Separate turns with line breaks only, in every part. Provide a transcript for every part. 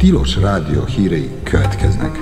Tilos Rádió hírei következnek.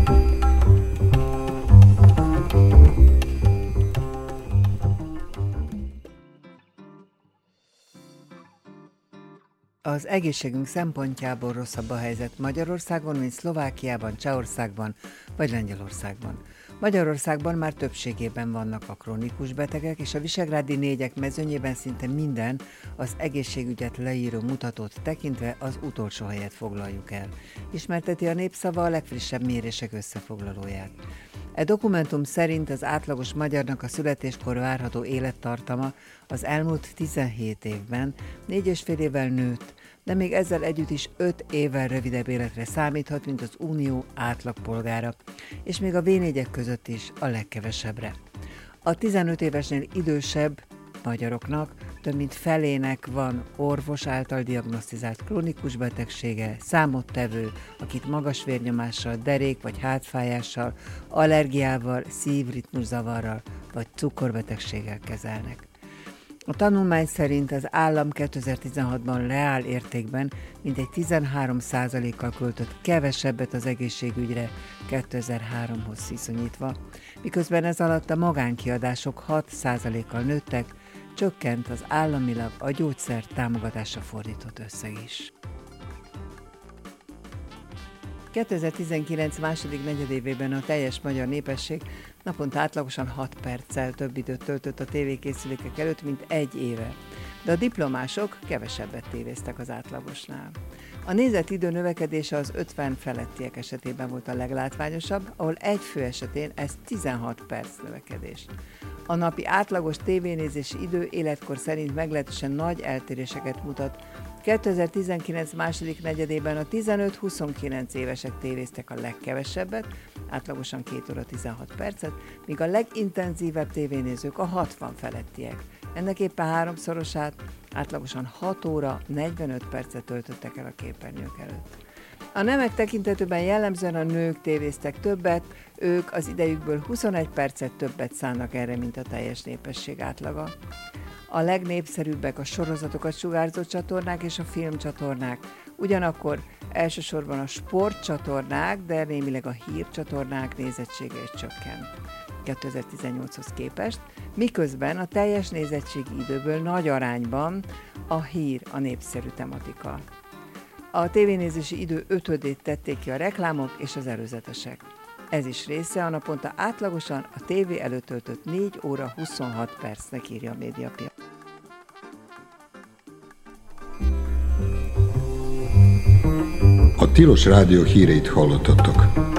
Az egészségünk szempontjából rosszabb a helyzet Magyarországon, mint Szlovákiában, Csehországban vagy Lengyelországban. Magyarországban már többségében vannak a krónikus betegek, és a visegrádi négyek mezőnyében szinte minden az egészségügyet leíró mutatót tekintve az utolsó helyet foglaljuk el. Ismerteti a Népszava a legfrissebb mérések összefoglalóját. E dokumentum szerint az átlagos magyarnak a születéskor várható élettartama az elmúlt 17 évben 4,5 évvel nőtt, de még ezzel együtt is 5 évvel rövidebb életre számíthat, mint az unió átlagpolgára, és még a V4-ek között is a legkevesebbre. A 15 évesnél idősebb magyaroknak több mint felének van orvos által diagnosztizált krónikus betegsége, számottevő, akit magas vérnyomással, derék vagy hátfájással, allergiával, szívritmuszavarral vagy cukorbetegséggel kezelnek. A tanulmány szerint az állam 2016-ban reál értékben mintegy 13%-kal költött kevesebbet az egészségügyre 2003-hoz viszonyítva, miközben ez alatt a magánkiadások 6%-kal nőttek, csökkent az államilag a gyógyszer támogatásra fordított összeg is. 2019 második negyedévében a teljes magyar népesség naponta átlagosan 6 perccel több időt töltött a tévékészülékek előtt, mint egy éve. De a diplomások kevesebbet tévéztek az átlagosnál. A nézett idő növekedése az 50 felettiek esetében volt a leglátványosabb, ahol egy fő esetén ez 16 perc növekedés. A napi átlagos tévénézési idő életkor szerint meglehetősen nagy eltéréseket mutat. 2019 második negyedében a 15-29 évesek tévéztek a legkevesebbet, átlagosan 2 óra 16 percet, míg a legintenzívebb tévénézők a 60 felettiek. Ennek éppen háromszorosát, átlagosan 6 óra 45 percet töltöttek el a képernyők előtt. A nemek tekintetében jellemzően a nők tévéztek többet, ők az idejükből 21 percet többet szánnak erre, mint a teljes népesség átlaga. A legnépszerűbbek a sorozatokat sugárzó csatornák és a filmcsatornák. Ugyanakkor elsősorban a sportcsatornák, de némileg a hírcsatornák nézettsége is csökkent 2018-hoz képest, miközben a teljes nézettségi időből nagy arányban a hír a népszerű tematika. A tévénézési idő 5/5-ét tették ki a reklámok és az előzetesek. Ez is része a naponta átlagosan a tévé előtt töltött 4 óra 26 percnek, írja a Médiapiac.
A Tilos Rádió híreit hallottatok.